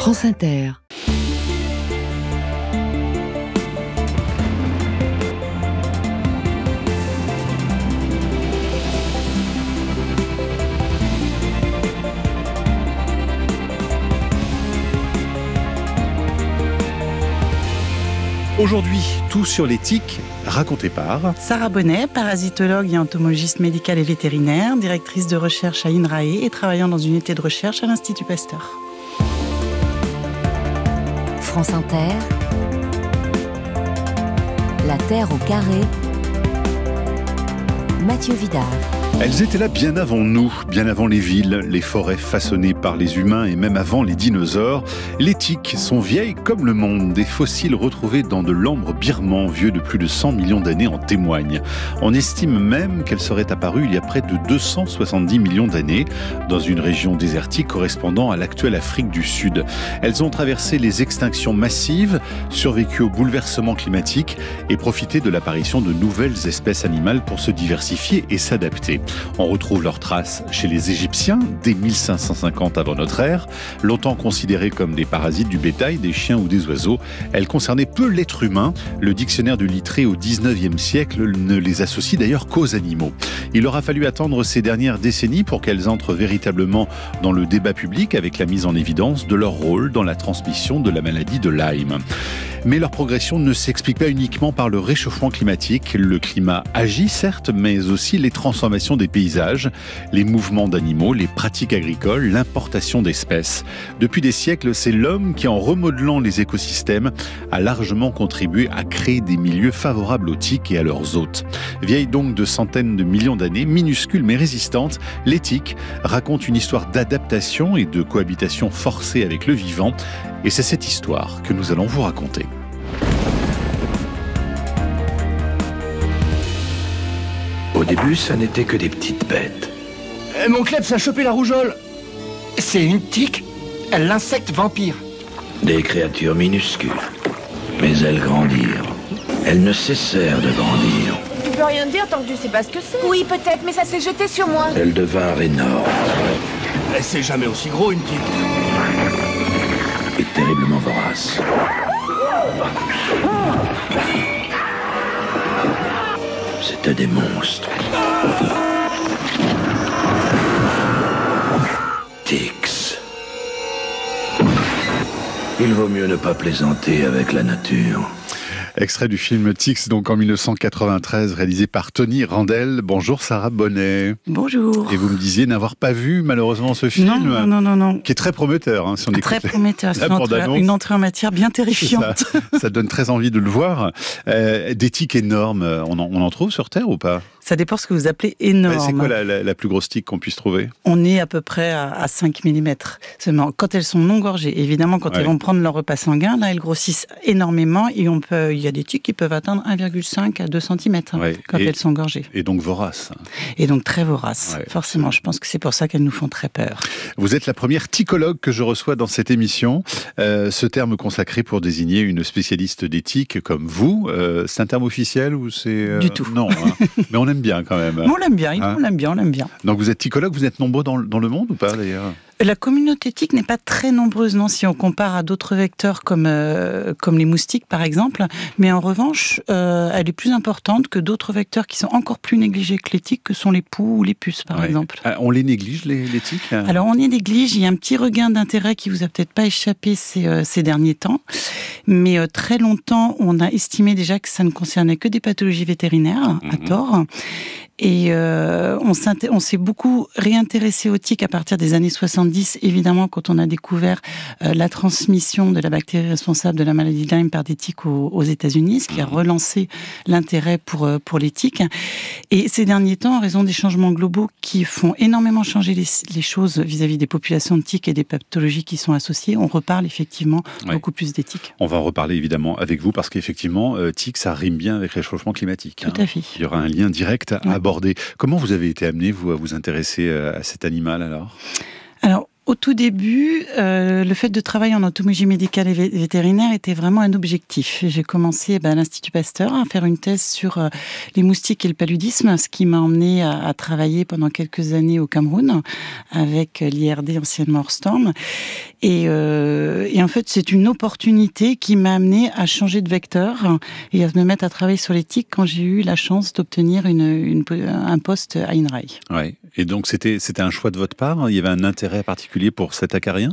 France Inter. Aujourd'hui, tout sur l'éthique, raconté par Sarah Bonnet, parasitologue et entomologiste médicale et vétérinaire, directrice de recherche à INRAE et travaillant dans une unité de recherche à l'Institut Pasteur. France Inter. La Terre au carré. Mathieu Vidard. Elles étaient là bien avant nous, bien avant les villes, les forêts façonnées par les humains et même avant les dinosaures. Les tiques sont vieilles comme le monde. Des fossiles retrouvés dans de l'ambre birman, vieux de plus de 100 millions d'années, en témoignent. On estime même qu'elles seraient apparues il y a près de 270 millions d'années, dans une région désertique correspondant à l'actuelle Afrique du Sud. Elles ont traversé les extinctions massives, survécu aux bouleversements climatiques et profité de l'apparition de nouvelles espèces animales pour se diversifier et s'adapter. On retrouve leurs traces chez les Égyptiens dès 1550 avant notre ère. Longtemps considérées comme des parasites du bétail, des chiens ou des oiseaux, elles concernaient peu l'être humain. Le dictionnaire de Littré au 19e siècle ne les associe d'ailleurs qu'aux animaux. Il aura fallu attendre ces dernières décennies pour qu'elles entrent véritablement dans le débat public avec la mise en évidence de leur rôle dans la transmission de la maladie de Lyme. Mais leur progression ne s'explique pas uniquement par le réchauffement climatique. Le climat agit certes, mais aussi les transformations des paysages, les mouvements d'animaux, les pratiques agricoles, l'importation d'espèces. Depuis des siècles, c'est l'homme qui, en remodelant les écosystèmes, a largement contribué à créer des milieux favorables aux tiques et à leurs hôtes. Vieille donc de centaines de millions d'années, minuscule mais résistante, les tiques racontent une histoire d'adaptation et de cohabitation forcée avec le vivant. Et c'est cette histoire que nous allons vous raconter. Au début, ça n'était que des petites bêtes. Mon kleps a chopé la rougeole. C'est une tique, l'insecte vampire. Des créatures minuscules. Mais elles grandirent. Elles ne cessèrent de grandir. Tu peux rien dire tant que tu sais pas ce que c'est. Oui, peut-être, mais ça s'est jeté sur moi. Elles devinrent énormes. C'est jamais aussi gros, une tique. Et terriblement voraces. C'étaient des monstres. Ticks. Il vaut mieux ne pas plaisanter avec la nature. Extrait du film Ticks, donc en 1993, réalisé par Tony Randell. Bonjour Sarah Bonnet. Bonjour. Et vous me disiez n'avoir pas vu malheureusement ce film. Non. Qui est très prometteur. Si on très prometteur. C'est une entrée en matière bien terrifiante. Ça donne très envie de le voir. Des tiques énormes, on en trouve sur Terre ou pas ? Ça dépend ce que vous appelez énorme. C'est quoi la plus grosse tique qu'on puisse trouver ? On est à peu près à 5 mm seulement. Quand elles sont non gorgées, évidemment, quand elles vont prendre leur repas sanguin, là, elles grossissent énormément et il y a des tiques qui peuvent atteindre 1,5 à 2 cm quand elles sont gorgées. Et donc voraces. Et donc très voraces, forcément. Je pense que c'est pour ça qu'elles nous font très peur. Vous êtes la première ticologue que je reçois dans cette émission. Ce terme consacré pour désigner une spécialiste des tiques comme vous, c'est un terme officiel ou c'est... Du tout. Non, mais on aime bien quand même. On l'aime bien, on l'aime bien. Donc vous êtes ticologue, vous êtes nombreux dans le monde ou pas d'ailleurs ? La communauté tique n'est pas très nombreuse, non, si on compare à d'autres vecteurs comme les moustiques par exemple, mais en revanche, elle est plus importante que d'autres vecteurs qui sont encore plus négligés que les tiques, que sont les poux ou les puces par exemple. On les néglige les tiques ? Alors on les néglige, il y a un petit regain d'intérêt qui vous a peut-être pas échappé ces derniers temps, mais très longtemps on a estimé déjà que ça ne concernait que des pathologies vétérinaires, à tort. Et on s'est beaucoup réintéressé aux tiques à partir des années 70, évidemment, quand on a découvert la transmission de la bactérie responsable de la maladie de Lyme par des tiques aux États-Unis, ce qui a relancé l'intérêt pour les tiques. Et ces derniers temps, en raison des changements globaux qui font énormément changer les choses vis-à-vis des populations de tiques et des pathologies qui sont associées, on reparle effectivement beaucoup plus des tiques. On va en reparler évidemment avec vous, parce qu'effectivement, tiques, ça rime bien avec le réchauffement climatique. Tout à fait. Il y aura un lien direct à aborder. Comment vous avez été amené, vous, à vous intéresser à cet animal alors ? Alors, Au tout début, le fait de travailler en entomologie médicale et vétérinaire était vraiment un objectif. J'ai commencé à l'Institut Pasteur à faire une thèse sur les moustiques et le paludisme, ce qui m'a emmené à travailler pendant quelques années au Cameroun avec l'IRD, anciennement Orstorm. Et en fait, c'est une opportunité qui m'a amené à changer de vecteur et à me mettre à travailler sur les tiques quand j'ai eu la chance d'obtenir un poste à INRAE. Ouais. Et donc, c'était un choix de votre part? Il y avait un intérêt particulier pour cet acarien?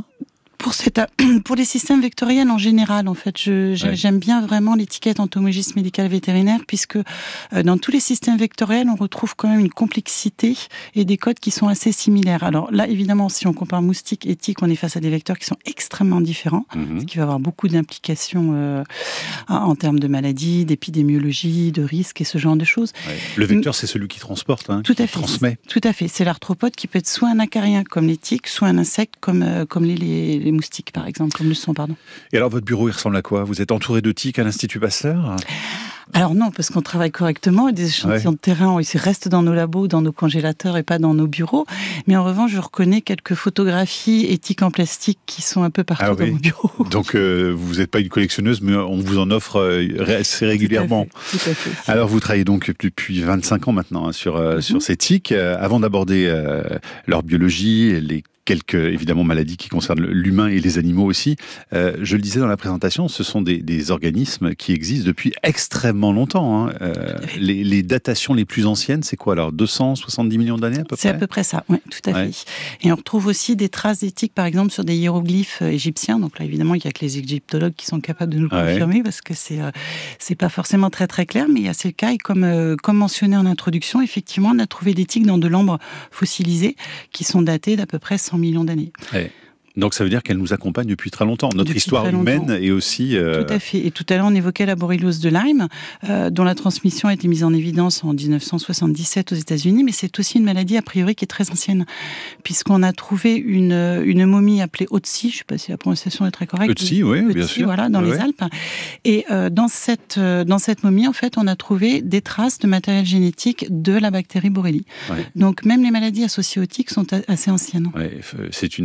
Pour les systèmes vectoriels en général, en fait, j'aime bien vraiment l'étiquette entomologiste médicale vétérinaire, puisque dans tous les systèmes vectoriels, on retrouve quand même une complexité et des codes qui sont assez similaires. Alors là, évidemment, si on compare moustiques et tiques, on est face à des vecteurs qui sont extrêmement différents, ce qui va avoir beaucoup d'implications en termes de maladies, d'épidémiologie, de risques et ce genre de choses. Ouais. Le vecteur, c'est celui qui transporte, tout à fait, transmet. Tout à fait. C'est l'arthropode qui peut être soit un acarien comme les tiques, soit un insecte comme les moustiques, par exemple, comme le sont, pardon. Et alors, votre bureau, il ressemble à quoi? Vous êtes entouré de tiques à l'Institut Pasteur? Alors non, parce qu'on travaille correctement et des échantillons de terrain ils restent dans nos labos, dans nos congélateurs et pas dans nos bureaux. Mais en revanche, je reconnais quelques photographies et tiques en plastique qui sont un peu partout dans mon bureau. Donc vous n'êtes pas une collectionneuse, mais on vous en offre assez régulièrement. Tout à fait. Alors vous travaillez donc depuis 25 ans maintenant sur ces tiques. Avant d'aborder leur biologie, les quelques, évidemment, maladies qui concernent l'humain et les animaux aussi. Je le disais dans la présentation, ce sont des organismes qui existent depuis extrêmement longtemps. Les datations les plus anciennes, c'est quoi alors? 270 millions d'années à peu près? C'est à peu près ça, oui, tout à fait. Et on retrouve aussi des traces d'éthiques, par exemple, sur des hiéroglyphes égyptiens. Donc là, évidemment, il n'y a que les égyptologues qui sont capables de nous le confirmer, parce que c'est pas forcément très très clair, mais c'est le cas. Et comme mentionné en introduction, effectivement, on a trouvé des tiques dans de l'ambre fossilisé qui sont datées d'à peu près 100 millions d'années. Ouais. Donc ça veut dire qu'elle nous accompagne depuis très longtemps. Notre histoire humaine est aussi... Tout à fait. Et tout à l'heure, on évoquait la borreliose de Lyme, dont la transmission a été mise en évidence en 1977 aux États-Unis, mais c'est aussi une maladie a priori qui est très ancienne, puisqu'on a trouvé une momie appelée Otzi, je ne sais pas si la prononciation est très correcte. Otzi, oui, bien sûr. Voilà, dans les Alpes. Et dans cette momie, en fait, on a trouvé des traces de matériel génétique de la bactérie Borrelia. Ouais. Donc même les maladies associées aux tiques sont assez anciennes. Ouais, c'est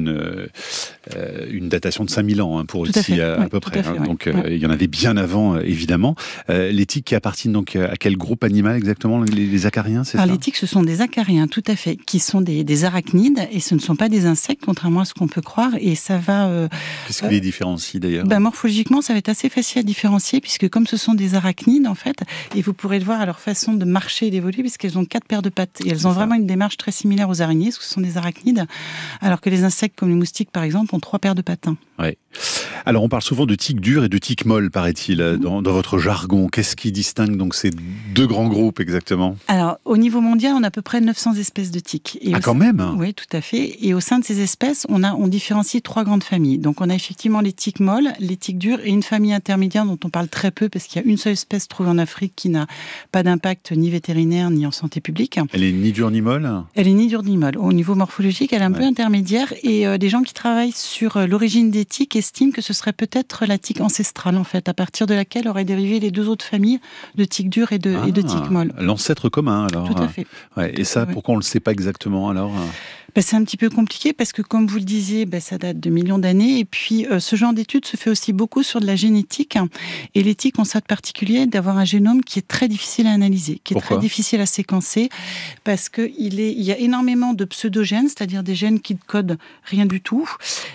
une datation de 5000 ans pour Otzi à peu près. Donc il y en avait bien avant, évidemment. Les tiques qui appartiennent donc à quel groupe animal exactement? Les acariens, c'est ça? Les tiques, ce sont des acariens, tout à fait, qui sont des arachnides, et ce ne sont pas des insectes, contrairement à ce qu'on peut croire. Et ça va... Qu'est-ce qui les différencie d'ailleurs? Morphologiquement, ça va être assez facile à différencier, puisque comme ce sont des arachnides, en fait, et vous pourrez le voir à leur façon de marcher et d'évoluer, puisqu'elles ont 4 paires de pattes. Et elles ont vraiment une démarche très similaire aux araignées, parce que ce sont des arachnides, alors que les insectes, comme les moustiques par exemple, ont 3 paires de patins. Ouais. Alors on parle souvent de tiques dures et de tiques molles, paraît-il, dans votre jargon. Qu'est-ce qui distingue donc ces deux grands groupes exactement? Alors au niveau mondial, on a à peu près 900 espèces de tiques. Et quand même? Oui, tout à fait. Et au sein de ces espèces, on différencie 3 grandes familles. Donc on a effectivement les tiques molles, les tiques dures et une famille intermédiaire dont on parle très peu parce qu'il y a une seule espèce trouvée en Afrique qui n'a pas d'impact ni vétérinaire ni en santé publique. Elle est ni dure ni molle? Elle est ni dure ni molle. Au niveau morphologique, elle est un peu intermédiaire, et des gens qui travaillent sur l'origine des tiques estiment que ce serait peut-être la tique ancestrale, en fait, à partir de laquelle auraient dérivé les 2 autres familles de tiques dures et de tiques molles. L'ancêtre commun, alors. Tout à fait. Et ça, pourquoi on ne le sait pas exactement, alors? C'est un petit peu compliqué parce que, comme vous le disiez, ça date de millions d'années. Et puis, ce genre d'études se fait aussi beaucoup sur de la génétique. Et les tiques ont ça de particulier d'avoir un génome qui est très difficile à analyser, qui est très difficile à séquencer, parce qu'il y a énormément de pseudogènes, c'est-à-dire des gènes qui ne codent rien du tout,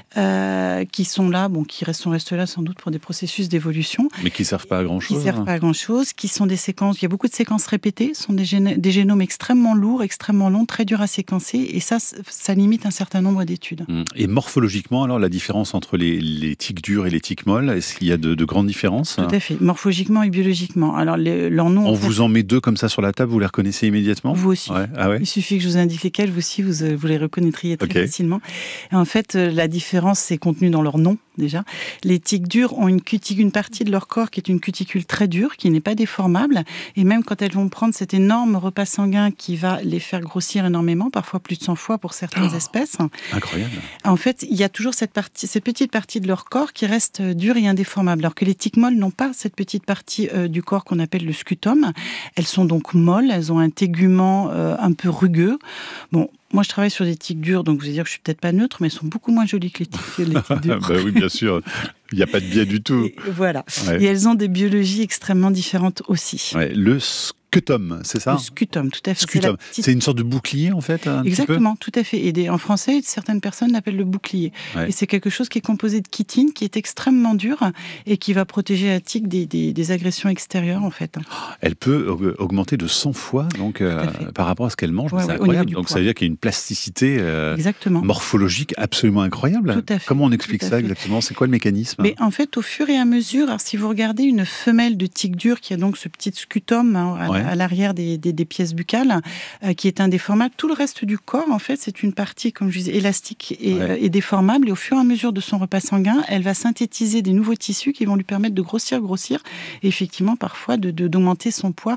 qui sont là, qui restent là sans doute pour des processus d'évolution. Mais qui ne servent pas à grand-chose. Qui ne servent pas à grand-chose, qui sont des séquences, il y a beaucoup de séquences répétées, ce sont des génomes extrêmement lourds, extrêmement longs, très durs à séquencer, et ça limite un certain nombre d'études. Et morphologiquement, alors, la différence entre les tiques dures et les tiques molles, est-ce qu'il y a de grandes différences? Tout à fait, morphologiquement et biologiquement. Alors, leur nom... On vous en met 2 comme ça sur la table, vous les reconnaissez immédiatement? Vous aussi. Il suffit que je vous indique lesquels, vous aussi, vous les reconnaîtriez très facilement. Et en fait, la différence, c'est contenu dans leur nom, déjà. Les tiques dures ont une partie de leur corps qui est une cuticule très dure, qui n'est pas déformable, et même quand elles vont prendre cet énorme repas sanguin qui va les faire grossir énormément, parfois plus de 100 fois pour certaines espèces. Incroyable. En fait, il y a toujours cette petite partie de leur corps qui reste dure et indéformable, alors que les tiques molles n'ont pas cette petite partie du corps qu'on appelle le scutum. Elles sont donc molles, elles ont un tégument un peu rugueux. moi, je travaille sur des tiques dures, donc vous allez dire que je suis peut-être pas neutre, mais elles sont beaucoup moins jolies que les tiques dures. Bah oui, bien sûr. Il n'y a pas de biais du tout. Voilà. Ouais. Et elles ont des biologies extrêmement différentes aussi. Ouais, le scutum, c'est ça? Le scutum, tout à fait. Scutum. C'est une sorte de bouclier, en fait, Exactement, tout à fait. Et en français, certaines personnes l'appellent le bouclier. Ouais. Et c'est quelque chose qui est composé de chitine, qui est extrêmement dur et qui va protéger la tique des agressions extérieures, en fait. Elle peut augmenter de 100 fois donc, par rapport à ce qu'elle mange. Ouais, c'est ouais, incroyable. Donc poids. ça veut dire qu'il y a une plasticité Exactement. morphologique absolument incroyable. Tout à fait. Comment on explique Tout à ça fait. exactement? C'est quoi le mécanisme? Mais en fait, au fur et à mesure, alors si vous regardez une femelle de tique dure qui a donc ce petit scutum à l'arrière des pièces buccales, qui est indéformable, tout le reste du corps, en fait, c'est une partie, comme je disais, élastique et déformable. Et au fur et à mesure de son repas sanguin, elle va synthétiser des nouveaux tissus qui vont lui permettre de grossir, et effectivement, parfois, d'augmenter son poids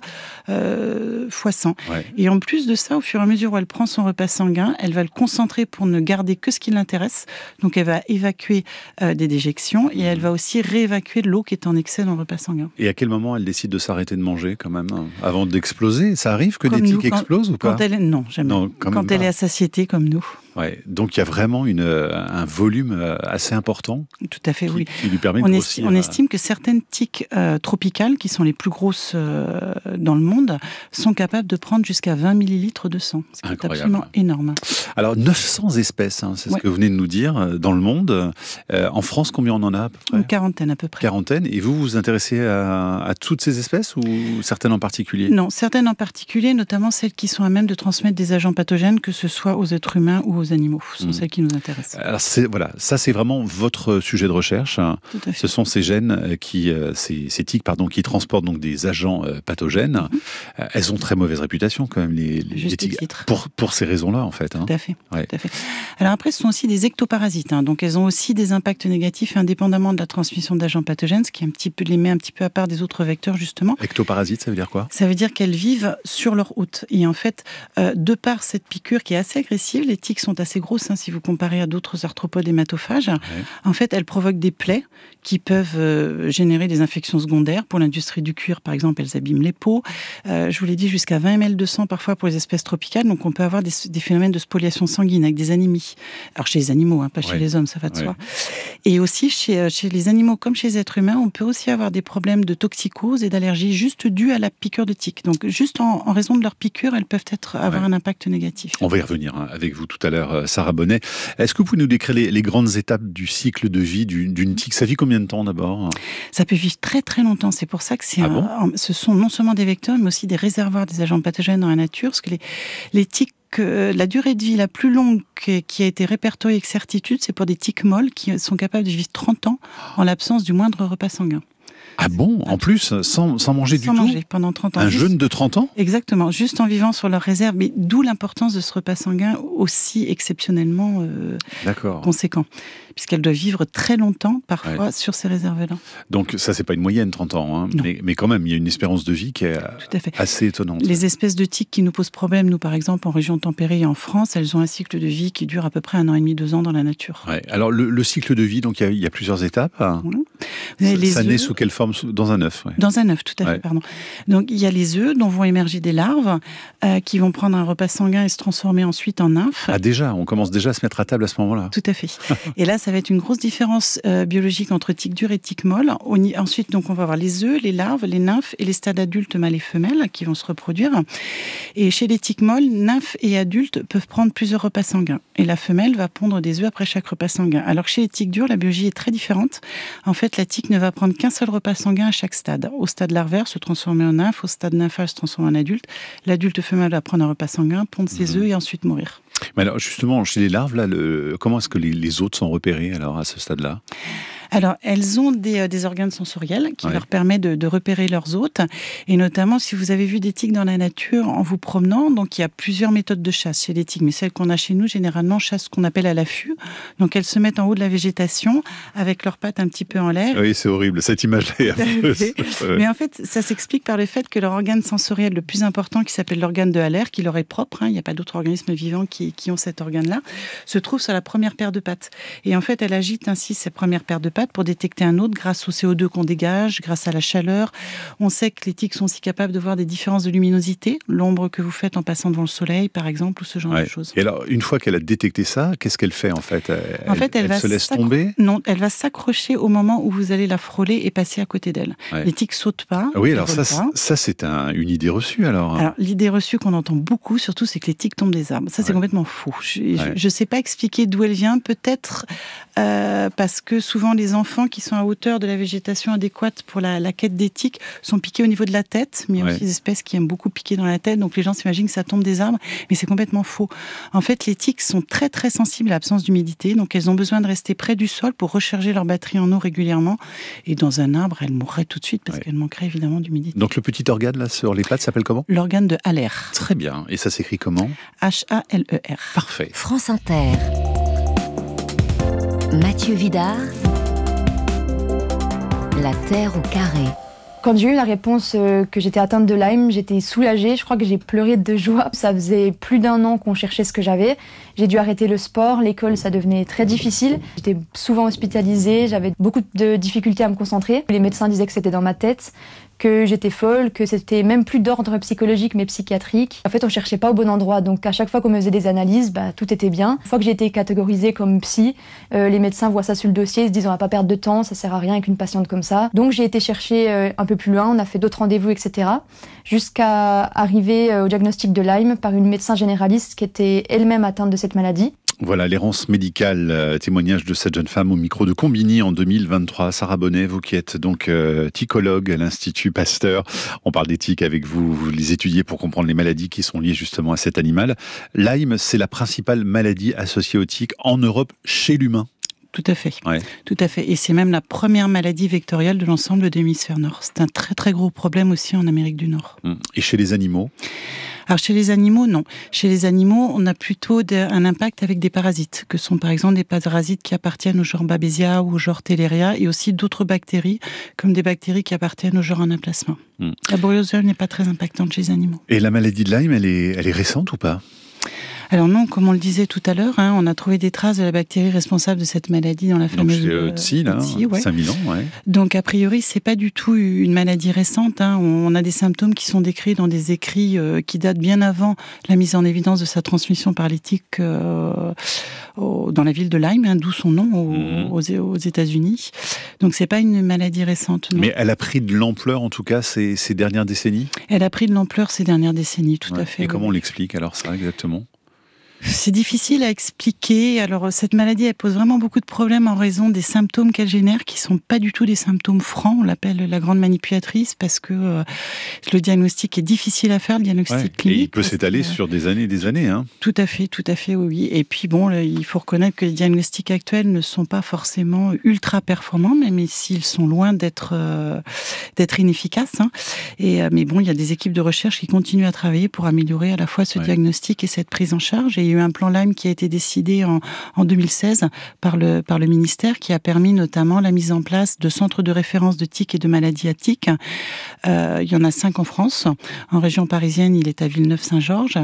fois 100. Ouais. Et en plus de ça, au fur et à mesure où elle prend son repas sanguin, elle va le concentrer pour ne garder que ce qui l'intéresse. Donc, elle va évacuer des déjections et elle va aussi réévacuer de l'eau qui est en excès dans le repas sanguin. Et à quel moment elle décide de s'arrêter de manger, quand même, avant d'exploser? Ça arrive que Comme des nous, tiques explosent ou pas? Non, jamais. Non, quand elle pas. est à satiété comme nous. Ouais. Donc il y a vraiment un volume assez important Tout à fait, oui. qui lui permet de grossir. On estime que certaines tiques tropicales, qui sont les plus grosses dans le monde, sont capables de prendre jusqu'à 20 millilitres de sang. C'est absolument énorme. Alors 900 espèces, c'est ce que vous venez de nous dire, dans le monde. En France, combien on en a à peu près? Une quarantaine à peu près. Quarantaine. Et vous vous intéressez à toutes ces espèces ou certaines en particulier? Non, certaines en particulier, notamment celles qui sont à même de transmettre des agents pathogènes, que ce soit aux êtres humains ou aux animaux. Ce sont celles qui nous intéressent. Alors ça c'est vraiment votre sujet de recherche. Tout à fait. Ce sont ces gènes ces tiques qui transportent donc des agents pathogènes. Elles ont très mauvaise réputation quand même les tiques pour ces raisons-là en fait. Tout à fait. Ouais. Tout à fait. Alors après, ce sont aussi des ectoparasites, donc elles ont aussi des impacts négatifs indépendamment de la transmission d'agents pathogènes, ce qui les met un petit peu à part des autres vecteurs justement. Ectoparasites, ça veut dire quoi? Ça veut dire qu'elles vivent sur leur hôte. Et en fait, de par cette piqûre qui est assez agressive, les tiques sont assez grosses si vous comparez à d'autres arthropodes hématophages. Ouais. En fait, elles provoquent des plaies qui peuvent générer des infections secondaires. Pour l'industrie du cuir, par exemple, elles abîment les peaux. Je vous l'ai dit, jusqu'à 20 ml de sang parfois pour les espèces tropicales. Donc, on peut avoir des phénomènes de spoliation sanguine avec des anémies. Alors, chez les animaux, pas chez les hommes, ça va de soi. Et aussi, chez les animaux comme chez les êtres humains, on peut aussi avoir des problèmes de toxicose et d'allergie juste dus à la piqûre de tique. Donc, juste en raison de leur piqûre, elles peuvent avoir un impact négatif. On va y revenir avec vous tout à l'heure, Sarah Bonnet. Est-ce que vous pouvez nous décrire les grandes étapes du cycle de vie d'une tique? Ça vit combien de temps d'abord? Ça peut vivre très très longtemps. C'est pour ça que ce sont non seulement des vecteurs, mais aussi des réservoirs des agents pathogènes dans la nature. Parce que les tiques, la durée de vie la plus longue qui a été répertoriée avec certitude, c'est pour des tiques molles qui sont capables de vivre 30 ans en l'absence du moindre repas sanguin. Ah bon? En plus, sans manger du tout? Sans manger pendant 30 ans. Un jeûne de 30 ans? Exactement, juste en vivant sur leur réserve. Mais d'où l'importance de ce repas sanguin aussi exceptionnellement conséquent. Puisqu'elle doit vivre très longtemps, parfois, sur ces réserves-là. Donc ça, c'est pas une moyenne, 30 ans. Mais quand même, il y a une espérance de vie qui est assez étonnante. Les espèces de tiques qui nous posent problème, nous, par exemple, en région tempérée et en France, elles ont un cycle de vie qui dure à peu près 1 an et demi, 2 ans dans la nature. Ouais. Alors, le cycle de vie, donc il y a plusieurs étapes. Ça naît sous quelle forme? Dans un œuf. Dans un œuf, tout à fait, pardon. Donc, il y a les œufs dont vont émerger des larves qui vont prendre un repas sanguin et se transformer ensuite en nymphes. Ah déjà, on commence déjà à se mettre à table à ce moment-là. Tout à fait. Et là, ça va être une grosse différence biologique entre tiques dures et tiques molles. Ensuite, donc, on va avoir les œufs, les larves, les nymphes et les stades adultes mâles et femelles qui vont se reproduire. Et chez les tiques molles, nymphes et adultes peuvent prendre plusieurs repas sanguins. Et la femelle va pondre des œufs après chaque repas sanguin. Alors que chez les tiques dures, la biologie est très différente. En fait, la tique ne va prendre qu'un seul repas sanguin à chaque stade. Au stade larvaire, se transformer en nymphe. Au stade nymphal, se transformer en adulte. L'adulte femelle va prendre un repas sanguin, pondre ses œufs et ensuite mourir. Mais alors, justement, chez les larves, là, comment est-ce que les hôtes sont repérés alors, à ce stade-là ? Alors, elles ont des organes sensoriels qui leur permettent de repérer leurs hôtes. Et notamment, si vous avez vu des tiques dans la nature en vous promenant, donc il y a plusieurs méthodes de chasse chez les tiques. Mais celles qu'on a chez nous, généralement, chassent ce qu'on appelle à l'affût. Donc, elles se mettent en haut de la végétation avec leurs pattes un petit peu en l'air. Oui, c'est horrible. Cette image-là est affreuse. Mais en fait, ça s'explique par le fait que leur organe sensoriel le plus important, qui s'appelle l'organe de Haller, qui leur est propre, il n'y a pas d'autres organismes vivants qui ont cet organe-là, se trouve sur la première paire de pattes. Et en fait, elle agite ainsi cette première paire de pattes pattes pour détecter un hôte grâce au CO2 qu'on dégage, grâce à la chaleur. On sait que les tiques sont aussi capables de voir des différences de luminosité, l'ombre que vous faites en passant devant le soleil, par exemple, ou ce genre de choses. Et alors, une fois qu'elle a détecté ça, qu'est-ce qu'elle fait en fait? Elle va se laisse tomber? Non, elle va s'accrocher au moment où vous allez la frôler et passer à côté d'elle. Les tiques sautent pas. Oui, alors ça c'est une idée reçue alors. Alors, l'idée reçue qu'on entend beaucoup, surtout, c'est que les tiques tombent des arbres. Ça, c'est complètement faux. Je ne sais pas expliquer d'où elle vient. Peut-être parce que souvent, les enfants qui sont à hauteur de la végétation adéquate pour la quête des tiques sont piqués au niveau de la tête. Mais il y a aussi des espèces qui aiment beaucoup piquer dans la tête. Donc, les gens s'imaginent que ça tombe des arbres. Mais c'est complètement faux. En fait, les tiques sont très, très sensibles à l'absence d'humidité. Donc, elles ont besoin de rester près du sol pour recharger leur batterie en eau régulièrement. Et dans un arbre, elles mourraient tout de suite parce qu'elles manqueraient évidemment d'humidité. Donc, le petit organe là sur les pattes s'appelle comment? L'organe de Haller. Très bien. Et ça s'écrit comment? H-A-L-E-R. Parfait. France Inter. Mathieu Vidard. La Terre au carré. Quand j'ai eu la réponse que j'étais atteinte de Lyme, j'étais soulagée. Je crois que j'ai pleuré de joie. Ça faisait plus d'1 an qu'on cherchait ce que j'avais. J'ai dû arrêter le sport, l'école, ça devenait très difficile. J'étais souvent hospitalisée, j'avais beaucoup de difficultés à me concentrer. Les médecins disaient que c'était dans ma tête, que j'étais folle, que c'était même plus d'ordre psychologique mais psychiatrique. En fait, on cherchait pas au bon endroit. Donc à chaque fois qu'on me faisait des analyses, tout était bien. Une fois que j'ai été catégorisée comme psy, les médecins voient ça sur le dossier, ils se disent on va pas perdre de temps, ça sert à rien avec une patiente comme ça. Donc j'ai été chercher un peu plus loin, on a fait d'autres rendez-vous, etc. Jusqu'à arriver au diagnostic de Lyme par une médecin généraliste qui était elle-même atteinte de cette maladie. Voilà, l'errance médicale, témoignage de cette jeune femme au micro de Combini en 2023. Sarah Bonnet, vous qui êtes donc ticologue à l'Institut Pasteur. On parle des tiques avec vous, vous les étudiez pour comprendre les maladies qui sont liées justement à cet animal. Lyme, c'est la principale maladie associée aux tiques en Europe chez l'humain. Tout à fait. Tout à fait. Et c'est même la première maladie vectorielle de l'ensemble de l'hémisphère nord. C'est un très très gros problème aussi en Amérique du Nord. Et chez les animaux ? Alors chez les animaux, non. Chez les animaux, on a plutôt un impact avec des parasites, que sont par exemple des parasites qui appartiennent au genre Babesia ou au genre Theileria, et aussi d'autres bactéries, comme des bactéries qui appartiennent au genre Anaplasma. La borréliose n'est pas très impactante chez les animaux. Et la maladie de Lyme, elle est récente ou pas ? Alors non, comme on le disait tout à l'heure, on a trouvé des traces de la bactérie responsable de cette maladie dans la fameuse Tsi, 5000 ans. Donc a priori, c'est pas du tout une maladie récente. On a des symptômes qui sont décrits dans des écrits qui datent bien avant la mise en évidence de sa transmission par les tiques dans la ville de Lyme, d'où son nom aux États-Unis. Donc c'est pas une maladie récente. Non. Mais elle a pris de l'ampleur en tout cas ces dernières décennies. Elle a pris de l'ampleur ces dernières décennies, tout à fait. Et comment on l'explique alors ça exactement ? C'est difficile à expliquer. Alors, cette maladie, elle pose vraiment beaucoup de problèmes en raison des symptômes qu'elle génère, qui sont pas du tout des symptômes francs. On l'appelle la grande manipulatrice parce que le diagnostic est difficile à faire, le diagnostic clinique. Et il peut s'étaler sur des années et des années. Tout à fait, oui. Et puis bon, il faut reconnaître que les diagnostics actuels ne sont pas forcément ultra performants, même s'ils sont loin d'être inefficaces. Mais bon, il y a des équipes de recherche qui continuent à travailler pour améliorer à la fois ce diagnostic et cette prise en charge. Et il y a eu un plan Lyme qui a été décidé en 2016 par le ministère, qui a permis notamment la mise en place de centres de référence de tiques et de maladies à tiques. Il y en a 5 en France. En région parisienne, il est à Villeneuve-Saint-Georges,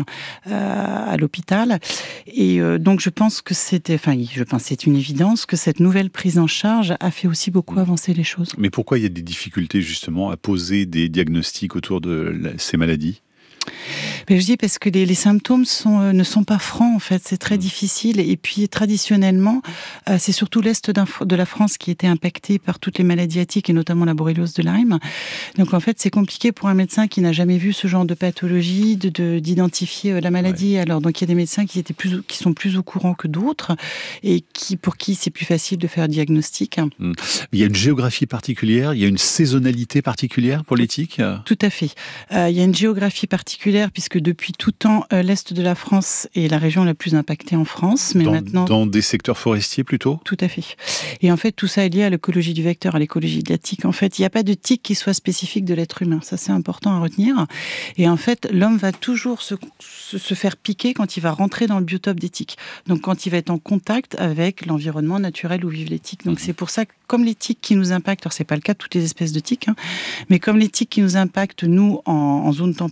à l'hôpital. Et donc je pense que c'est une évidence que cette nouvelle prise en charge a fait aussi beaucoup avancer les choses. Mais pourquoi il y a des difficultés justement à poser des diagnostics autour de ces maladies ? Mais je dis parce que les symptômes ne sont pas francs en fait, c'est très difficile. Et puis traditionnellement, c'est surtout l'est de la France qui était impacté par toutes les maladies à tiques et notamment la borréliose de Lyme. Donc en fait, c'est compliqué pour un médecin qui n'a jamais vu ce genre de pathologie d'identifier la maladie. Alors donc il y a des médecins qui sont plus au courant que d'autres et pour qui c'est plus facile de faire un diagnostic. Il y a une géographie particulière, il y a une saisonnalité particulière pour les tiques ? Tout à fait. Il y a une géographie particulière puisque depuis tout temps, l'est de la France est la région la plus impactée en France. Mais maintenant, dans des secteurs forestiers plutôt ? Tout à fait. Et en fait, tout ça est lié à l'écologie du vecteur, à l'écologie de la tique. En fait, il n'y a pas de tique qui soit spécifique de l'être humain. Ça, c'est important à retenir. Et en fait, l'homme va toujours se faire piquer quand il va rentrer dans le biotope des tiques. Donc, quand il va être en contact avec l'environnement naturel où vivent les tiques. Donc, c'est pour ça que, comme les tiques qui nous impactent, alors c'est pas le cas de toutes les espèces de tiques, mais comme les tiques qui nous impactent, nous, en zone tempérée,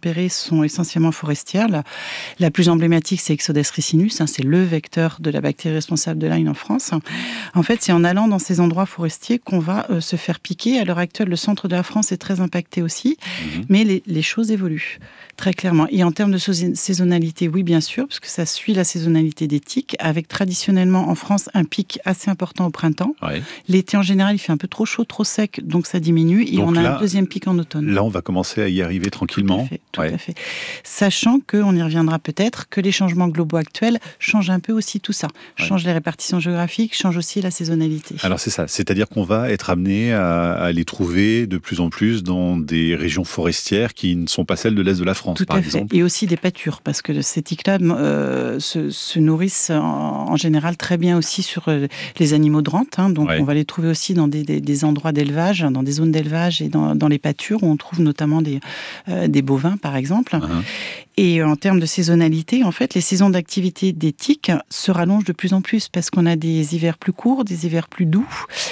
sont essentiellement forestières. La plus emblématique, c'est Exodes ricinus, c'est le vecteur de la bactérie responsable de Lyme en France. En fait, c'est en allant dans ces endroits forestiers qu'on va se faire piquer. À l'heure actuelle, le centre de la France est très impacté aussi, mais les choses évoluent très clairement. Et en termes de saisonnalité, oui, bien sûr, parce que ça suit la saisonnalité des tiques, avec traditionnellement en France un pic assez important au printemps. Ouais. L'été, en général, il fait un peu trop chaud, trop sec, donc ça diminue. Et donc on a un deuxième pic en automne. Là, on va commencer à y arriver tranquillement. Tout à fait. Sachant qu'on y reviendra peut-être, que les changements globaux actuels changent un peu aussi tout ça. Changent les répartitions géographiques, changent aussi la saisonnalité. Alors c'est ça, c'est-à-dire qu'on va être amené à les trouver de plus en plus dans des régions forestières qui ne sont pas celles de l'Est de la France, tout par à fait. exemple. Et aussi des pâtures, parce que ces tiques-là se nourrissent en général très bien aussi sur les animaux de rente. Donc on va les trouver aussi dans des endroits d'élevage, dans des zones d'élevage et dans les pâtures où on trouve notamment des bovins, par exemple. Et en termes de saisonnalité, en fait, les saisons d'activité des tiques se rallongent de plus en plus parce qu'on a des hivers plus courts, des hivers plus doux.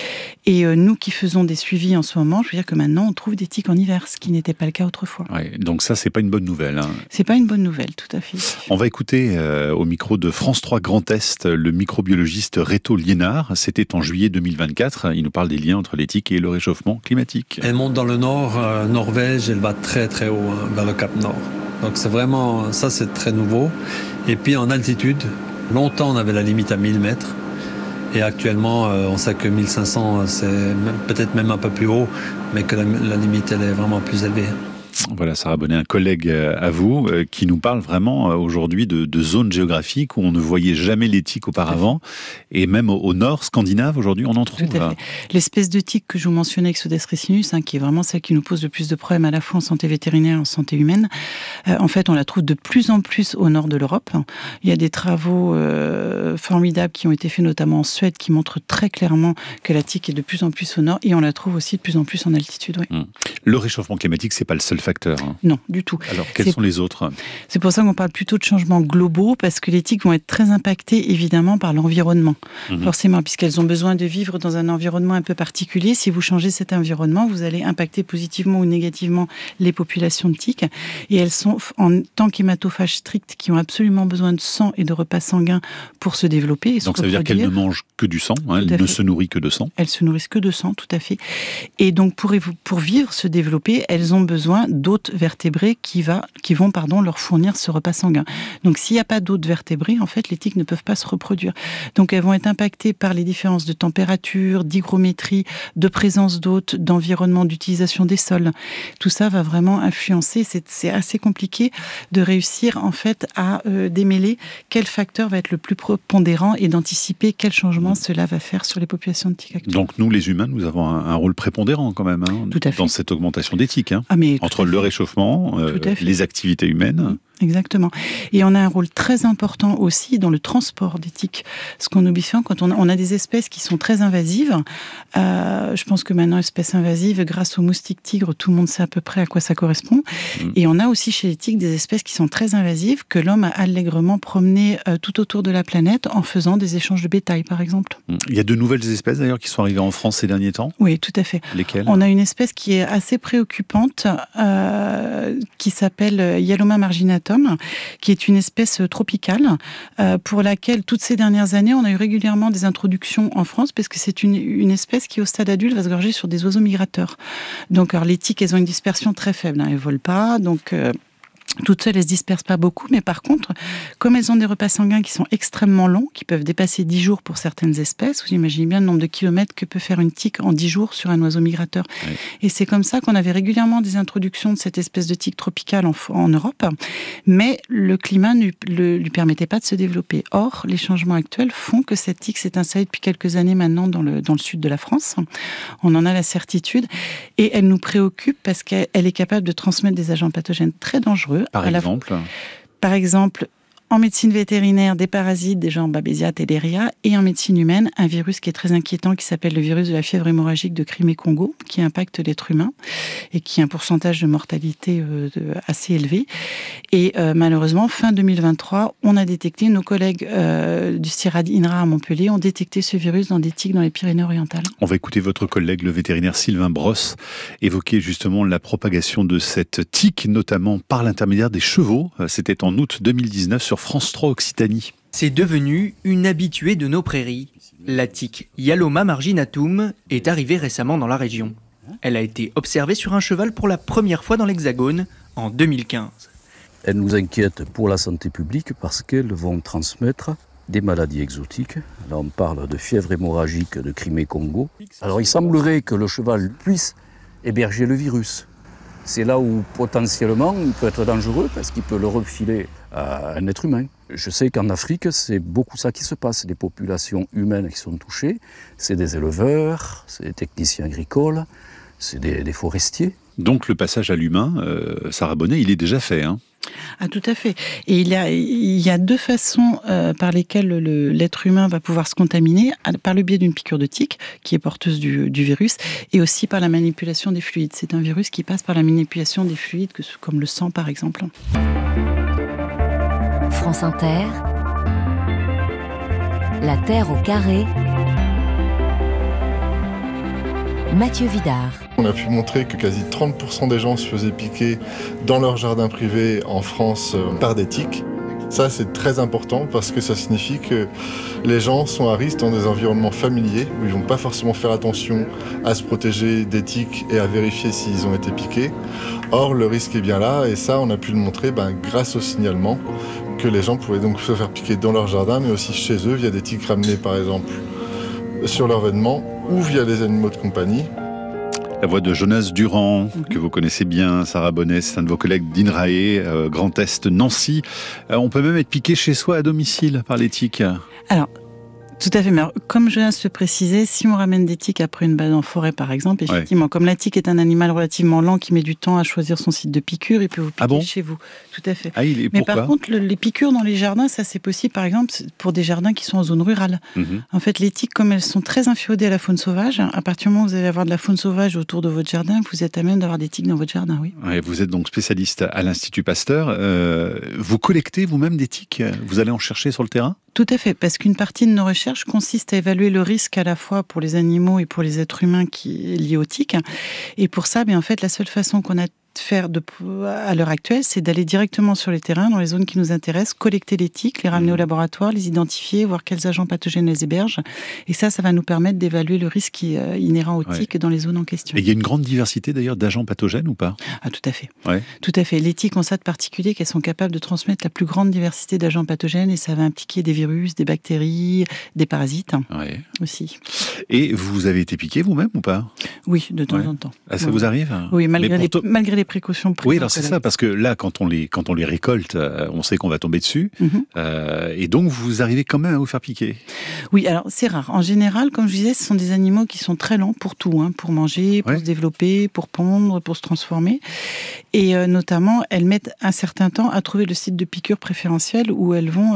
Et nous qui faisons des suivis en ce moment, je veux dire que maintenant, on trouve des tiques en hiver, ce qui n'était pas le cas autrefois. Donc ça, c'est pas une bonne nouvelle. C'est pas une bonne nouvelle, tout à fait. On va écouter au micro de France 3 Grand Est le microbiologiste Reto Liénard. C'était en juillet 2024. Il nous parle des liens entre les tiques et le réchauffement climatique. Elle monte dans le nord, Norvège, elle va très très haut, vers le Cap Nord. Donc c'est vraiment, ça c'est très nouveau. Et puis en altitude, longtemps on avait la limite à 1000 mètres. Et actuellement, on sait que 1500, c'est peut-être même un peu plus haut, mais que la limite elle est vraiment plus élevée. Voilà, Sarah Bonnet, un collègue à vous, qui nous parle vraiment aujourd'hui de zones géographiques où on ne voyait jamais les tiques auparavant. Et même au nord, scandinave, aujourd'hui, on en trouve. Tout à fait. L'espèce de tique que je vous mentionnais, Exodes ricinus, qui est vraiment celle qui nous pose le plus de problèmes à la fois en santé vétérinaire et en santé humaine, en fait, on la trouve de plus en plus au nord de l'Europe. Il y a des travaux formidables qui ont été faits notamment en Suède qui montrent très clairement que la tique est de plus en plus au nord et on la trouve aussi de plus en plus en altitude. Le réchauffement climatique, c'est pas le seul facteur. Non, du tout. Alors, quels sont les autres ? C'est pour ça qu'on parle plutôt de changements globaux, parce que les tiques vont être très impactées, évidemment, par l'environnement. Forcément, puisqu'elles ont besoin de vivre dans un environnement un peu particulier. Si vous changez cet environnement, vous allez impacter positivement ou négativement les populations de tiques. Et elles sont, en tant qu'hématophages strictes, qui ont absolument besoin de sang et de repas sanguins pour se développer et se reproduire. Donc ça veut dire qu'elles ne mangent que du sang, elles ne se nourrissent que de sang. Elles se nourrissent que de sang, tout à fait. Et donc, pour vivre, se développer, elles ont besoin d'hôtes vertébrés qui vont leur fournir ce repas sanguin. Donc s'il n'y a pas d'hôtes vertébrés, en fait, les tiques ne peuvent pas se reproduire. Donc elles vont être impactées par les différences de température, d'hygrométrie, de présence d'hôtes, d'environnement, d'utilisation des sols. Tout ça va vraiment influencer. C'est assez compliqué de réussir en fait à démêler quel facteur va être le plus prépondérant et d'anticiper quel changement cela va faire sur les populations de tiques actuelles. Donc nous, les humains, nous avons un rôle prépondérant quand même dans cette augmentation des tiques. Entre le réchauffement, les activités humaines. Exactement. Et on a un rôle très important aussi dans le transport des tiques. Ce qu'on oublie souvent, quand on a des espèces qui sont très invasives, je pense que maintenant, espèces invasives, grâce aux moustiques tigres, tout le monde sait à peu près à quoi ça correspond. Et on a aussi chez les tiques des espèces qui sont très invasives, que l'homme a allègrement promenées tout autour de la planète en faisant des échanges de bétail, par exemple. Il y a de nouvelles espèces d'ailleurs qui sont arrivées en France ces derniers temps ? Oui, tout à fait. Lesquelles ? On a une espèce qui est assez préoccupante, qui s'appelle Yaloma marginatum, qui est une espèce tropicale pour laquelle, toutes ces dernières années, on a eu régulièrement des introductions en France parce que c'est une espèce qui, au stade adulte, va se gorger sur des oiseaux migrateurs. Donc, alors, les tiques, elles ont une dispersion très faible, elles ne volent pas, donc... Toutes seules, elles ne se dispersent pas beaucoup, mais par contre, comme elles ont des repas sanguins qui sont extrêmement longs, qui peuvent dépasser 10 jours pour certaines espèces, vous imaginez bien le nombre de kilomètres que peut faire une tique en 10 jours sur un oiseau migrateur. Oui. Et c'est comme ça qu'on avait régulièrement des introductions de cette espèce de tique tropicale en Europe, mais le climat ne lui permettait pas de se développer. Or, les changements actuels font que cette tique s'est installée depuis quelques années maintenant dans le sud de la France. On en a la certitude, et elle nous préoccupe parce qu'elle est capable de transmettre des agents pathogènes très dangereux. Par exemple, En médecine vétérinaire, des parasites, des genres Babesia, Theileria, et en médecine humaine, un virus qui est très inquiétant qui s'appelle le virus de la fièvre hémorragique de Crimée-Congo, qui impacte l'être humain et qui a un pourcentage de mortalité assez élevé. Et malheureusement, fin 2023, on a détecté, nos collègues du CIRAD INRA à Montpellier ont détecté ce virus dans des tiques dans les Pyrénées-Orientales. On va écouter votre collègue, le vétérinaire Sylvain Brosse, évoquer justement la propagation de cette tique, notamment par l'intermédiaire des chevaux. C'était en août 2019 sur France 3 Occitanie. C'est devenu une habituée de nos prairies. La tique Yaloma marginatum est arrivée récemment dans la région. Elle a été observée sur un cheval pour la première fois dans l'Hexagone en 2015. Elles nous inquiètent pour la santé publique parce qu'elles vont transmettre des maladies exotiques. Là, on parle de fièvre hémorragique de Crimée-Congo. Alors, il semblerait que le cheval puisse héberger le virus. C'est là où, potentiellement, il peut être dangereux parce qu'il peut le refiler à un être humain. Je sais qu'en Afrique, c'est beaucoup ça qui se passe. Des populations humaines qui sont touchées. C'est des éleveurs, c'est des techniciens agricoles, c'est des forestiers. Donc, le passage à l'humain, Sarah Bonnet, il est déjà fait, hein ? Ah, tout à fait. Et il y a deux façons par lesquelles l'être humain va pouvoir se contaminer, par le biais d'une piqûre de tique, qui est porteuse du virus, et aussi par la manipulation des fluides. C'est un virus qui passe par la manipulation des fluides, comme le sang par exemple. France Inter, La Terre au carré, Mathieu Vidard. On a pu montrer que quasi 30% des gens se faisaient piquer dans leur jardin privé en France par des tiques. Ça, c'est très important parce que ça signifie que les gens sont à risque dans des environnements familiers où ils ne vont pas forcément faire attention à se protéger des tiques et à vérifier s'ils ont été piqués. Or, le risque est bien là et ça, on a pu le montrer grâce au signalement que les gens pouvaient donc se faire piquer dans leur jardin mais aussi chez eux via des tiques ramenées par exemple sur leurs vêtements ou via les animaux de compagnie. La voix de Jonas Durand, que vous connaissez bien, Sarah Bonnet, c'est un de vos collègues d'INRAE, Grand Est, Nancy. On peut même être piqué chez soi à domicile par les tiques. Alors, tout à fait, mais alors, comme Jonas le précisait, si on ramène des tiques après une balade en forêt par exemple, effectivement, comme la tique est un animal relativement lent qui met du temps à choisir son site de piqûre, il peut vous piquer chez vous. Tout à fait. Mais par contre, les piqûres dans les jardins, ça c'est possible par exemple pour des jardins qui sont en zone rurale. En fait, les tiques, comme elles sont très inféodées à la faune sauvage, à partir du moment où vous allez avoir de la faune sauvage autour de votre jardin, vous êtes à même d'avoir des tiques dans votre jardin, oui. Ouais, vous êtes donc spécialiste à l'Institut Pasteur. Vous collectez vous-même des tiques ? Vous allez en chercher sur le terrain ? Tout à fait, parce qu'une partie de nos recherches consiste à évaluer le risque à la fois pour les animaux et pour les êtres humains qui est lié aux tiques. Et pour ça, en fait, la seule façon qu'on a de faire à l'heure actuelle, c'est d'aller directement sur les terrains, dans les zones qui nous intéressent, collecter les tiques, les ramener au laboratoire, les identifier, voir quels agents pathogènes les hébergent. Et ça va nous permettre d'évaluer le risque inhérent aux tiques dans les zones en question. Et il y a une grande diversité d'ailleurs d'agents pathogènes ou pas ? Ah, tout à fait. Tout à fait. Les tiques ont ça de particulier qu'elles sont capables de transmettre la plus grande diversité d'agents pathogènes et ça va impliquer des virus, des bactéries, des parasites aussi. Et vous avez été piqué vous-même ou pas ? Oui, de temps en temps. Ah, ça vous arrive ? Oui, malgré les précautions prises. Oui, alors c'est ça, parce que là, quand on les récolte, on sait qu'on va tomber dessus. Et donc, vous arrivez quand même à vous faire piquer. Oui, alors c'est rare. En général, comme je disais, ce sont des animaux qui sont très lents pour tout, pour manger, pour se développer, pour pondre, pour se transformer. Et notamment, elles mettent un certain temps à trouver le site de piqûre préférentiel où elles vont,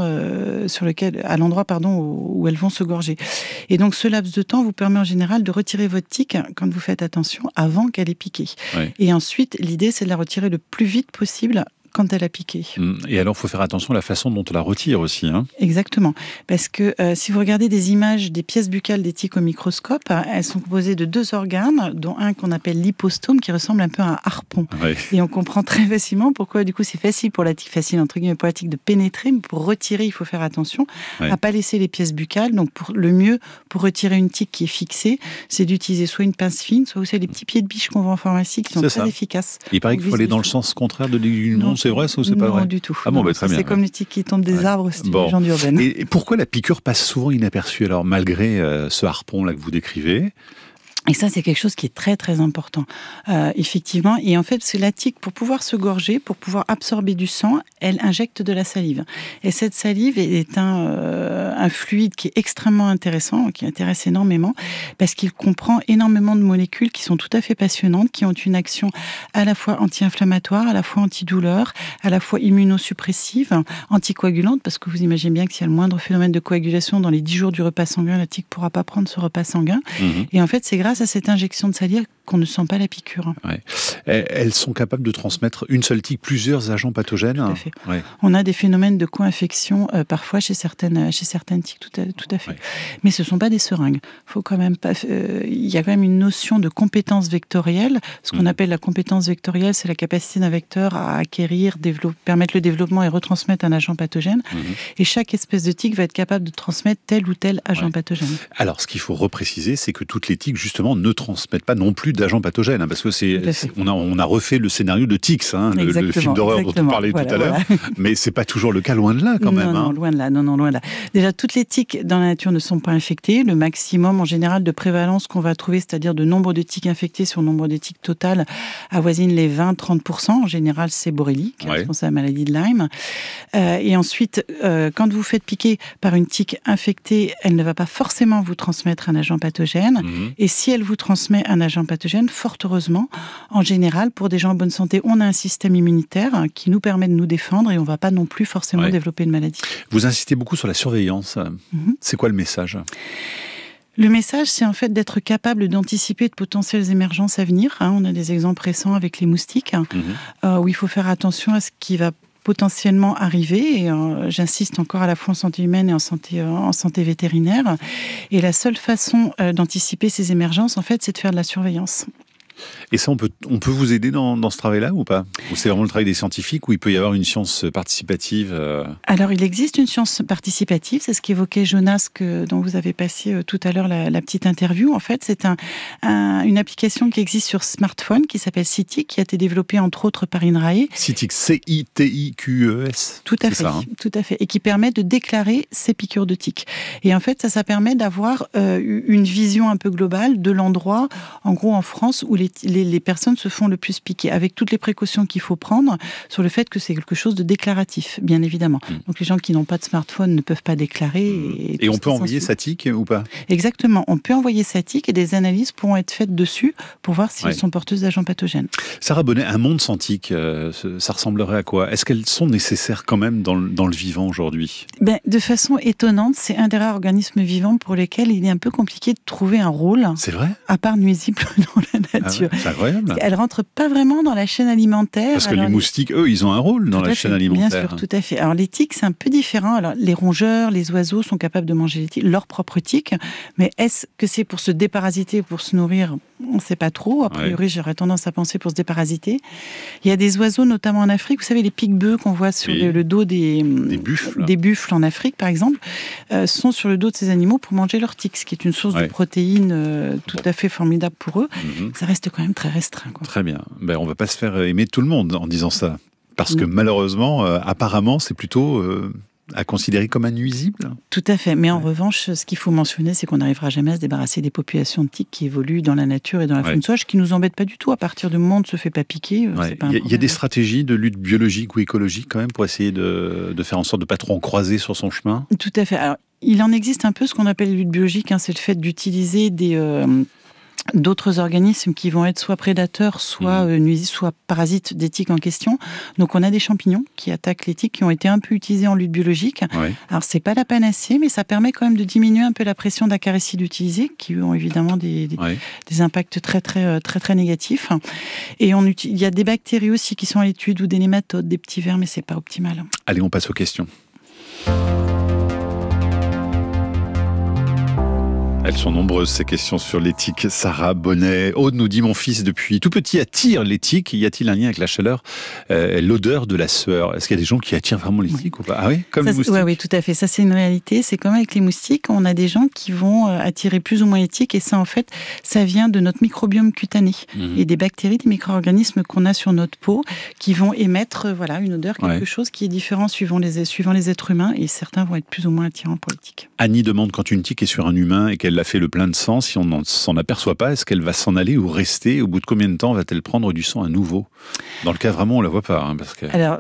à l'endroit où elles vont se gorger. Et donc, ce laps de temps vous permet en général de retirer votre tique, quand vous faites attention, avant qu'elle ait piqué. Et ensuite, l'idée, c'est de la retirer le plus vite possible quand elle a piqué. Et alors, il faut faire attention à la façon dont on la retire aussi. Exactement. Parce que si vous regardez des images des pièces buccales des tiques au microscope, elles sont composées de 2 organes, dont un qu'on appelle l'hypostome, qui ressemble un peu à un harpon. Et on comprend très facilement pourquoi, du coup, c'est facile pour la tique, entre guillemets, pour la tique de pénétrer, mais pour retirer, il faut faire attention à ne pas laisser les pièces buccales. Donc, le mieux, pour retirer une tique qui est fixée, c'est d'utiliser soit une pince fine, soit aussi les petits pieds de biche qu'on voit en pharmacie, qui sont très efficaces. Il paraît qu'il faut aller dans le sens contraire de non, c'est vrai ça ou c'est pas vrai ? Non, du tout. Ah bon, très bien. C'est comme les tiques qui tombent des arbres, c'est une légende urbaine. Et pourquoi la piqûre passe souvent inaperçue alors, malgré ce harpon là que vous décrivez ? Et ça, c'est quelque chose qui est très, très important, effectivement. Et en fait, parce que la tique, pour pouvoir se gorger, pour pouvoir absorber du sang, elle injecte de la salive. Et cette salive est un fluide qui est extrêmement intéressant, qui intéresse énormément, parce qu'il comprend énormément de molécules qui sont tout à fait passionnantes, qui ont une action à la fois anti-inflammatoire, à la fois antidouleur, à la fois immunosuppressive, anticoagulante, parce que vous imaginez bien que s'il y a le moindre phénomène de coagulation dans les 10 jours du repas sanguin, la tique ne pourra pas prendre ce repas sanguin. Et en fait, c'est grâce à cette injection de salive qu'on ne sent pas la piqûre. Ouais. Elles sont capables de transmettre une seule tique, plusieurs agents pathogènes. Tout à fait. Ouais. On a des phénomènes de co-infection parfois chez certaines tiques, tout à fait. Ouais. Mais ce ne sont pas des seringues. Faut quand même pas. Il y a quand même une notion de compétence vectorielle. Ce qu'on appelle la compétence vectorielle, c'est la capacité d'un vecteur à acquérir, permettre le développement et retransmettre un agent pathogène. Et chaque espèce de tique va être capable de transmettre tel ou tel agent pathogène. Alors, ce qu'il faut repréciser, c'est que toutes les tiques, justement, ne transmettent pas non plus d'agents pathogènes, hein, parce que on a refait le scénario de Ticks, hein, le film d'horreur dont on parlait tout à l'heure, mais c'est pas toujours le cas, loin de là, quand même. Non, loin de là, loin de là. Déjà, toutes les tiques dans la nature ne sont pas infectées. Le maximum, en général, de prévalence qu'on va trouver, c'est-à-dire de nombre de tiques infectées sur nombre de tiques totales, avoisine les 20-30%. En général, c'est borrélique, responsable de la maladie de Lyme. Et ensuite, quand vous faites piquer par une tique infectée, elle ne va pas forcément vous transmettre un agent pathogène. Et si elle vous transmet un agent pathogène, fort heureusement, en général, pour des gens en bonne santé, on a un système immunitaire qui nous permet de nous défendre et on ne va pas non plus forcément développer une maladie. Vous insistez beaucoup sur la surveillance. C'est quoi le message ? Le message, c'est en fait d'être capable d'anticiper de potentielles émergences à venir. On a des exemples récents avec les moustiques, où il faut faire attention à ce qui va potentiellement arriver, et j'insiste encore à la fois en santé humaine et en santé vétérinaire. Et la seule façon d'anticiper ces émergences, en fait, c'est de faire de la surveillance. Et ça, on peut vous aider dans ce travail-là ou pas ? Ou c'est vraiment le travail des scientifiques, où il peut y avoir une science participative Alors, il existe une science participative, c'est ce qu'évoquait Jonas, dont vous avez passé tout à l'heure la petite interview. En fait, c'est une application qui existe sur smartphone, qui s'appelle CITIQ, qui a été développée entre autres par INRAE. CITIQ, C-I-T-I-Q-E-S. Tout à fait, tout à fait. Et qui permet de déclarer ces piqûres de tiques. Et en fait, ça permet d'avoir une vision un peu globale de l'endroit, en gros en France, où les personnes se font le plus piquer, avec toutes les précautions qu'il faut prendre sur le fait que c'est quelque chose de déclaratif, bien évidemment. Donc les gens qui n'ont pas de smartphone ne peuvent pas déclarer. Et on peut envoyer sa tique ou pas ? Exactement, on peut envoyer sa tique et des analyses pourront être faites dessus pour voir si elles sont porteuses d'agents pathogènes. Sarah Bonnet, un monde sans tiques, ça ressemblerait à quoi ? Est-ce qu'elles sont nécessaires quand même dans le vivant aujourd'hui ? De façon étonnante, c'est un des rares organismes vivants pour lesquels il est un peu compliqué de trouver un rôle. C'est vrai ? À part nuisible dans la nature. C'est incroyable. Elles ne rentrent pas vraiment dans la chaîne alimentaire. Parce que les moustiques, eux, ils ont un rôle dans la chaîne alimentaire. Bien sûr, tout à fait. Alors les tiques, c'est un peu différent. Alors les rongeurs, les oiseaux sont capables de manger leurs propres tiques, mais est-ce que c'est pour se déparasiter, pour se nourrir ? On ne sait pas trop. A priori, j'aurais tendance à penser pour se déparasiter. Il y a des oiseaux, notamment en Afrique, vous savez, les pique-bœufs qu'on voit sur le dos des buffles en Afrique, par exemple, sont sur le dos de ces animaux pour manger leurs tiques, ce qui est une source de protéines tout à fait formidable pour eux. Ça reste quand même très restreint. Très bien. On ne va pas se faire aimer tout le monde en disant ça. Parce que malheureusement, apparemment, c'est plutôt à considérer comme un nuisible. Tout à fait. Mais en revanche, ce qu'il faut mentionner, c'est qu'on n'arrivera jamais à se débarrasser des populations de tiques qui évoluent dans la nature et dans la faune sauvage, qui ne nous embêtent pas du tout. À partir du moment où on ne se fait pas piquer, c'est pas un problème. Il y a des stratégies de lutte biologique ou écologique quand même pour essayer de faire en sorte de ne pas trop en croiser sur son chemin. Tout à fait. Alors, il en existe un peu ce qu'on appelle la lutte biologique, c'est le fait d'utiliser d'autres organismes qui vont être soit prédateurs, soit nuisibles, soit parasites des tiques en question. Donc on a des champignons qui attaquent les tiques, qui ont été un peu utilisés en lutte biologique. Alors c'est pas la panacée, mais ça permet quand même de diminuer un peu la pression d'acaricides utilisés, qui ont évidemment des impacts très très très très négatifs. Et il y a des bactéries aussi qui sont à l'étude, ou des nématodes, des petits vers, mais c'est pas optimal. Allez, on passe aux questions. Elles sont nombreuses, ces questions sur les tiques. Sarah Bonnet. Aude nous dit, mon fils, depuis tout petit, attire les tiques. Y a-t-il un lien avec la chaleur, l'odeur de la sueur ? Est-ce qu'il y a des gens qui attirent vraiment les tiques ou pas ? Ah oui, comme les moustiques ? Oui, tout à fait. Ça, c'est une réalité. C'est comme avec les moustiques. On a des gens qui vont attirer plus ou moins les tiques. Et ça, en fait, ça vient de notre microbiome cutané. Et des bactéries, des micro-organismes qu'on a sur notre peau qui vont émettre une odeur, quelque chose qui est différent suivant les êtres humains. Et certains vont être plus ou moins attirants pour les tiques. Annie demande, quand une tique est sur un humain et qu'elle elle a fait le plein de sang, si on ne s'en aperçoit pas, est-ce qu'elle va s'en aller ou rester? Au bout de combien de temps va-t-elle prendre du sang à nouveau? Dans le cas vraiment, on la voit pas. Parce que... Alors,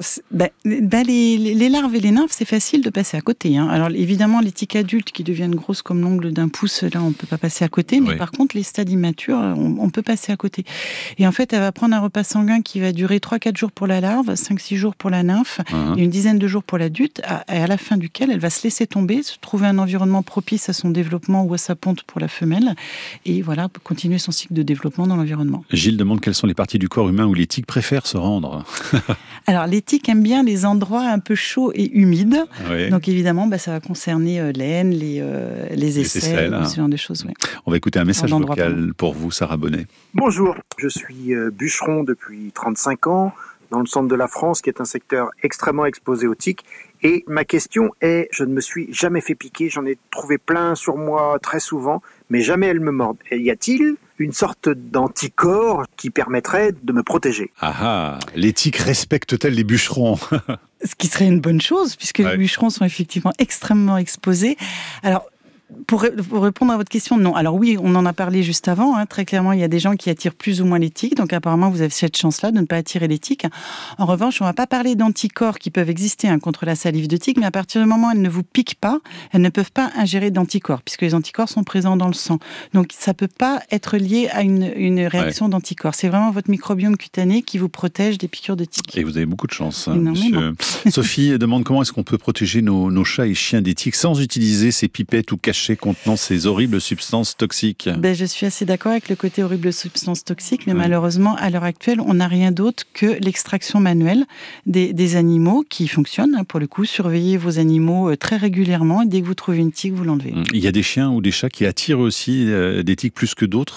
les larves et les nymphes, c'est facile de passer à côté. Alors évidemment, les tiques adultes qui deviennent grosses comme l'ongle d'un pouce, là, on ne peut pas passer à côté. Mais par contre, les stades immatures, on peut passer à côté. Et en fait, elle va prendre un repas sanguin qui va durer 3-4 jours pour la larve, 5-6 jours pour la nymphe, et une dizaine de jours pour l'adulte, à la fin duquel elle va se laisser tomber, se trouver un environnement propice à son développement ou à sa ponte pour la femelle, et voilà, continuer son cycle de développement dans l'environnement. Gilles demande quelles sont les parties du corps humain où les tiques préfèrent se rendre. Alors, les tiques aiment bien les endroits un peu chauds et humides. Oui. Donc, évidemment, ça va concerner l'aine, les aisselles, ce genre de choses. Oui. On va écouter un message vocal pour vous, Sarah Bonnet. Bonjour, je suis bûcheron depuis 35 ans dans le centre de la France, qui est un secteur extrêmement exposé aux tiques. Et ma question est, je ne me suis jamais fait piquer, j'en ai trouvé plein sur moi très souvent, mais jamais elles me mordent. Et y a-t-il une sorte d'anticorps qui permettrait de me protéger? Les tiques respectent-elles les bûcherons? Ce qui serait une bonne chose, puisque les bûcherons sont effectivement extrêmement exposés. Alors, pour répondre à votre question, non. Alors oui, on en a parlé juste avant. Très clairement, il y a des gens qui attirent plus ou moins les tiques. Donc apparemment, vous avez cette chance-là de ne pas attirer les tiques. En revanche, on ne va pas parler d'anticorps qui peuvent exister contre la salive de tique, mais à partir du moment où elles ne vous piquent pas, elles ne peuvent pas ingérer d'anticorps, puisque les anticorps sont présents dans le sang. Donc ça ne peut pas être lié à une réaction d'anticorps. C'est vraiment votre microbiome cutané qui vous protège des piqûres de tiques. Et vous avez beaucoup de chance, monsieur. Sophie demande comment est-ce qu'on peut protéger nos chats et chiens des tiques sans utiliser ces pipettes ou cachets contenant ces horribles substances toxiques. Je suis assez d'accord avec le côté horribles substances toxiques, mais malheureusement, à l'heure actuelle, on n'a rien d'autre que l'extraction manuelle des animaux qui fonctionne. Pour le coup, surveillez vos animaux très régulièrement et dès que vous trouvez une tique, vous l'enlevez. Il y a des chiens ou des chats qui attirent aussi des tiques plus que d'autres?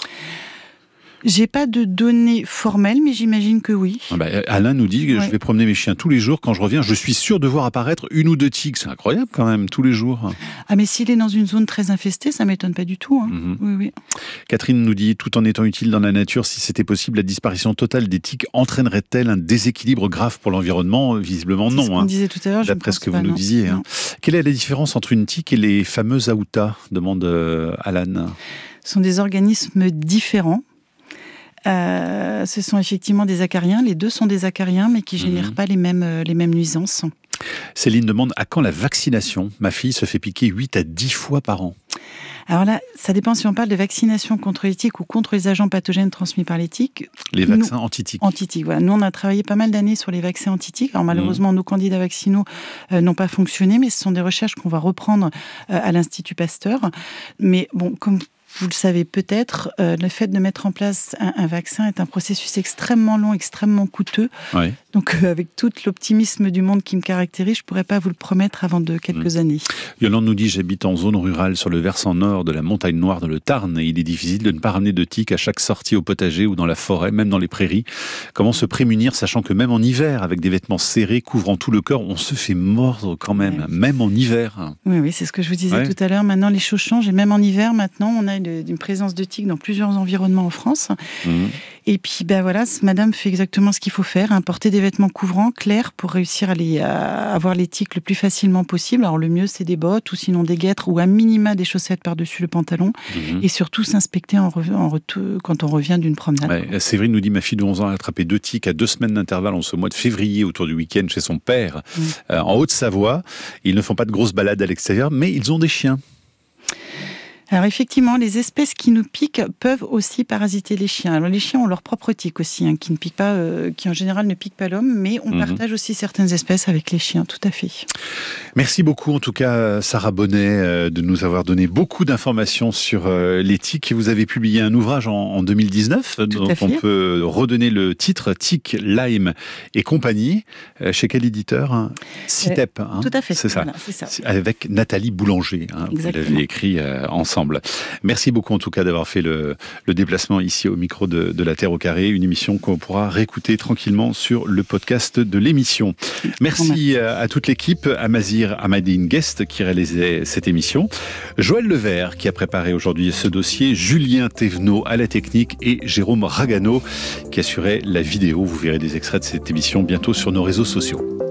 J'ai pas de données formelles, mais j'imagine que oui. Alain nous dit que je vais promener mes chiens tous les jours. Quand je reviens, je suis sûr de voir apparaître une ou deux tiques. C'est incroyable quand même, tous les jours. Mais s'il est dans une zone très infestée, ça m'étonne pas du tout. Oui. Catherine nous dit, tout en étant utile dans la nature, si c'était possible, la disparition totale des tiques entraînerait-elle un déséquilibre grave pour l'environnement? Visiblement non. C'est ce qu'on disait tout à l'heure. D'après ce que vous nous disiez. Quelle est la différence entre une tique et les fameuses aoutas? Demande Alan. Ce sont des organismes différents. Ce sont effectivement des acariens, les deux sont des acariens, mais qui ne génèrent pas les mêmes nuisances. Céline demande à quand la vaccination? Ma fille se fait piquer 8 à 10 fois par an. Alors là, ça dépend si on parle de vaccination contre les tiques ou contre les agents pathogènes transmis par les tiques. Les vaccins anti-tiques. Anti-tiques, voilà. Nous, on a travaillé pas mal d'années sur les vaccins anti-tiques. Alors malheureusement, nos candidats vaccinaux n'ont pas fonctionné, mais ce sont des recherches qu'on va reprendre à l'Institut Pasteur. Mais bon, comme vous le savez peut-être, le fait de mettre en place un vaccin est un processus extrêmement long, extrêmement coûteux. Oui. Donc, avec tout l'optimisme du monde qui me caractérise, je ne pourrais pas vous le promettre avant de quelques années. Yolande nous dit, j'habite en zone rurale sur le versant nord de la montagne noire dans le Tarn et il est difficile de ne pas ramener de tiques à chaque sortie au potager ou dans la forêt, même dans les prairies. Comment se prémunir, sachant que même en hiver, avec des vêtements serrés couvrant tout le corps, on se fait mordre quand même, même en hiver. Oui, c'est ce que je vous disais tout à l'heure. Maintenant, les choses changent et même en hiver, maintenant, on a une présence de tiques dans plusieurs environnements en France. Et puis, voilà, madame fait exactement ce qu'il faut faire, porter des vêtements couvrants, clairs, pour réussir à avoir les tiques le plus facilement possible. Alors, le mieux, c'est des bottes, ou sinon des guêtres, ou à minima des chaussettes par-dessus le pantalon. Et surtout, s'inspecter quand on revient d'une promenade. Séverine nous dit, ma fille de 11 ans a attrapé 2 tiques à 2 semaines d'intervalle en ce mois de février, autour du week-end, chez son père, en Haute-Savoie. Ils ne font pas de grosses balades à l'extérieur, mais ils ont des chiens. Alors effectivement, les espèces qui nous piquent peuvent aussi parasiter les chiens. Alors les chiens ont leur propre tique aussi, qui ne piquent pas, qui en général ne piquent pas l'homme, mais on partage aussi certaines espèces avec les chiens, tout à fait. Merci beaucoup en tout cas Sarah Bonnet de nous avoir donné beaucoup d'informations sur les tiques. Vous avez publié un ouvrage en 2019, dont on peut redonner le titre, Tiques, Lyme et compagnie. Chez quel éditeur? CITEP. Tout à fait. C'est ça. Voilà, c'est ça. Avec Nathalie Boulanger. Vous l'avez écrit ensemble. Merci beaucoup en tout cas d'avoir fait le déplacement ici au micro de La Terre au Carré, une émission qu'on pourra réécouter tranquillement sur le podcast de l'émission. Merci à toute l'équipe, à Mazir Amadine Guest qui réalisait cette émission, Joël Levert qui a préparé aujourd'hui ce dossier, Julien Thévenot à la technique et Jérôme Ragano qui assurait la vidéo. Vous verrez des extraits de cette émission bientôt sur nos réseaux sociaux.